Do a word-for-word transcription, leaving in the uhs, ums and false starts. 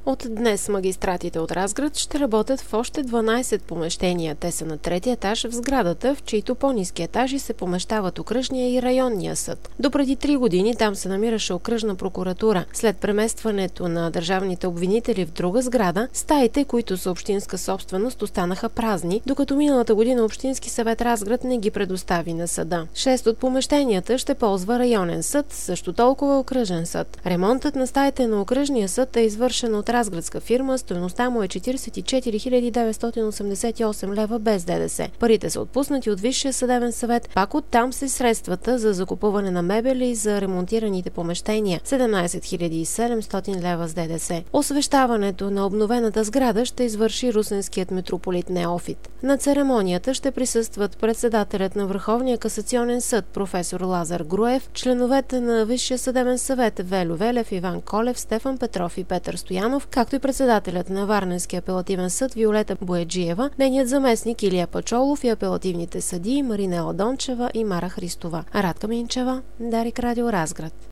От днес магистратите от Разград ще работят в още дванайсет помещения. Те са на третия етаж в сградата, в чието по-ниски етажи се помещават окръжния и районния съд. Допреди три години там се намираше окръжна прокуратура. След преместването на държавните обвинители в друга сграда, стаите, които са общинска собственост, останаха празни, докато миналата година Общински съвет Разград не ги предостави на съда. Шест от помещенията ще ползва районен съд, също толкова окръжен съд. Ремонтът на стаите на окръжния съд е извършен от разградска фирма, стойността му е четирийсет и четири хиляди деветстотин осемдесет и осем лева без ДДС. Парите са отпуснати от Висшия съдебен съвет, пак оттам са средствата за закупуване на мебели за ремонтираните помещения – седемнайсет хиляди и седемстотин лева с ДДС. Освещаването на обновената сграда ще извърши русенският митрополит Неофит. На церемонията ще присъстват председателят на Върховния касационен съд професор Лазар Груев, членовете на Висшия съдебен съвет Велю Велев, Иван Колев, Стефан Петров и Петър Стоянов, както и председателят на Варненския апелативен съд Виолета Бояджиева, нейният заместник Илия Пачолов и апелативните съдии Маринела Дончева и Мара Христова. Радка Минчева, Дарик Радио Разград.